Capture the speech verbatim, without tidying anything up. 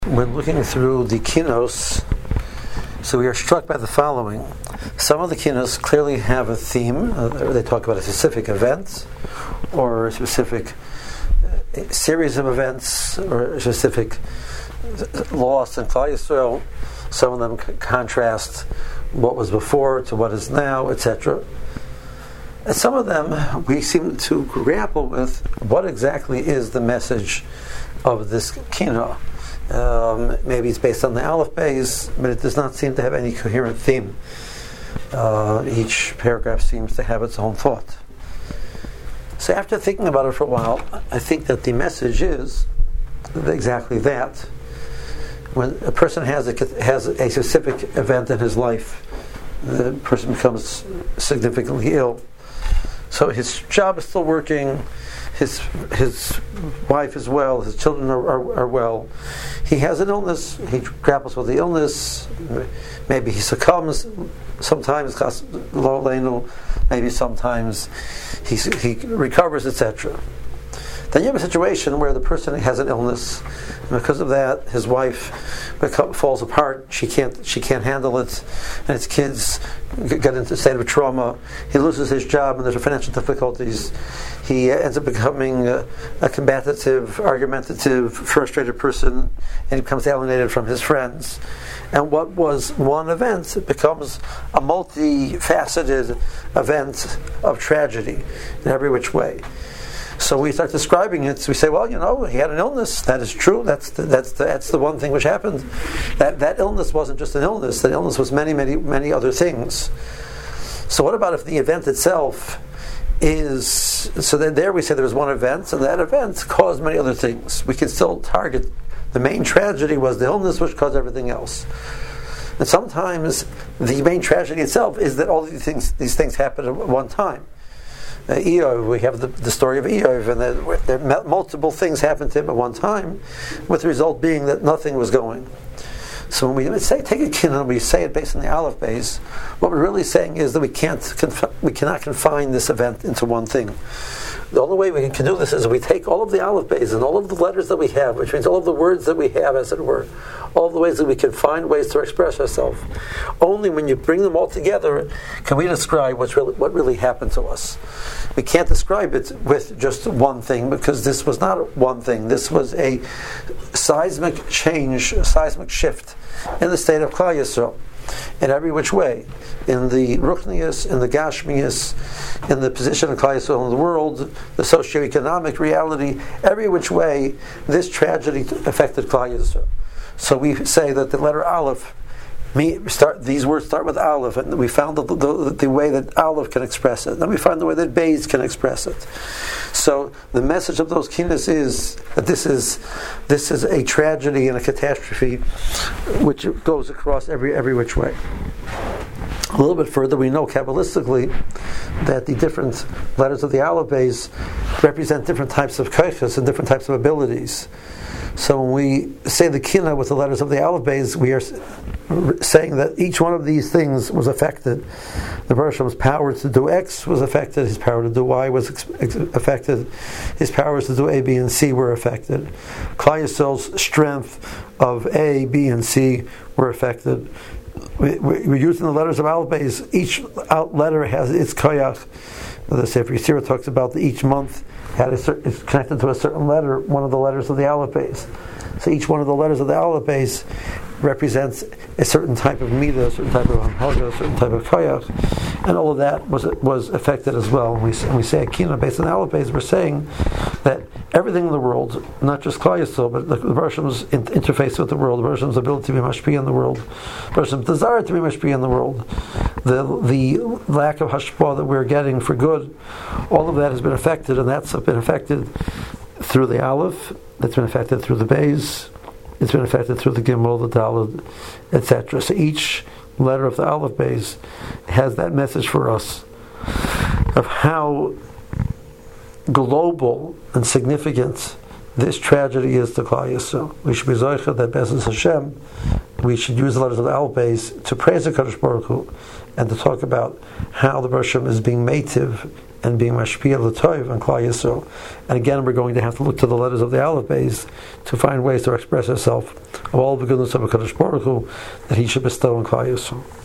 When looking through the kinos, so we are struck by the following. Some of the kinos clearly have a theme. Uh, they talk about a specific event or a specific uh, series of events or a specific loss in Klal Yisrael. Some of them c- contrast what was before to what is now, et cetera. And some of them we seem to grapple with what exactly is the message of this kino. Um, maybe it's based on the Aleph Beis, but it does not seem to have any coherent theme. Uh, each paragraph seems to have its own thought. So after thinking about it for a while, I think that the message is exactly that. When a person has a, has a specific event in his life, the person becomes significantly ill. So his job is still working, his his wife is well, his children are, are, are well. He has an illness, he grapples with the illness, maybe he succumbs, sometimes maybe sometimes he, he recovers, et cetera. Then you have a situation where the person has an illness, and because of that, his wife falls apart. She can't she can't handle it, and his kids get into a state of trauma. He loses his job, and there's financial difficulties. He ends up becoming a, a combative, argumentative, frustrated person, and he becomes alienated from his friends. And what was one event becomes a multifaceted event of tragedy in every which way. So we start describing it. So we say, well, you know, he had an illness. That is true. That's the, that's the, that's the one thing which happened. That that illness wasn't just an illness. That illness was many, many, many other things. So what about if the event itself is... So then there we say there was one event, and that event caused many other things. We can still target the main tragedy was the illness which caused everything else. And sometimes the main tragedy itself is that all these things, these things happen at one time. Uh, Eov, we have the, the story of Eov, and there, there multiple things happened to him at one time, with the result being that nothing was going. So when we say take a kina, we say it based on the Aleph Beis, what we're really saying is that we can't conf- we cannot confine this event into one thing. The only way we can do this is we take all of the Aleph Beis and all of the letters that we have, which means all of the words that we have, as it were, all of the ways that we can find ways to express ourselves. Only when you bring them all together can we describe what's really, what really happened to us. We can't describe it with just one thing, because this was not one thing. This was a seismic change, a seismic shift in the state of Klal Yisrael, in every which way, in the Ruchnius, in the Gashmius, in the position of Klal Yisrael in the world, the socioeconomic reality, every which way, this tragedy affected Klal Yisrael. So we say that the letter Aleph, me start these words start with Aleph, and we found the, the, the way that Aleph can express it. Then we find the way that Beis can express it. So the message of those kinas is that this is this is a tragedy and a catastrophe which goes across every every which way. A little bit further, we know Kabbalistically that the different letters of the Aleph Beis represent different types of koiches and different types of abilities. So when we say the kina with the letters of the Aleph Beis, we are saying that each one of these things was affected. The Baruch Hashem's power to do X was affected, his power to do Y was ex- ex- affected, his powers to do A, B, and C were affected. Klal Yisrael's strength of A, B, and C were affected. We, we, we're using the letters of Aleph Beis. Each letter has its koyach. The Sefer Yisirah talks about that each month had a certain, is connected to a certain letter, one of the letters of the Aleph Beis. So each one of the letters of the Aleph Beis represents a certain type of midah, a certain type of hamhaga, a certain type of koyach, and all of that was was affected as well. When we, when we say akina based on the Aleph Beis, we're saying that everything in the world, not just Klal Yisrael, but the, the Baruch Hashem's in, interface with the world, the Baruch Hashem's ability to be mashpia in the world, the Baruch Hashem's desire to be mashpia in the world, the the lack of hashpah that we're getting for good, all of that has been affected, and that's been affected through the Aleph, that's been affected through the Beis, it's been affected through the Gimel, the Daled, et cetera. So each letter of the Aleph Beis has that message for us of how global and significant this tragedy is to Klal Yisrael. We should be zocheh that B'ezras Hashem, we should use the letters of the Aleph Beis to praise the Kadosh Baruch Hu and to talk about how the Baruch Hashem is being meitiv and being mashpia l'toiv on Klal Yisrael. And again, we're going to have to look to the letters of the Aleph Beis to find ways to express ourselves of all the goodness of HaKadosh Baruch Hu that He should bestow on Klal Yisrael.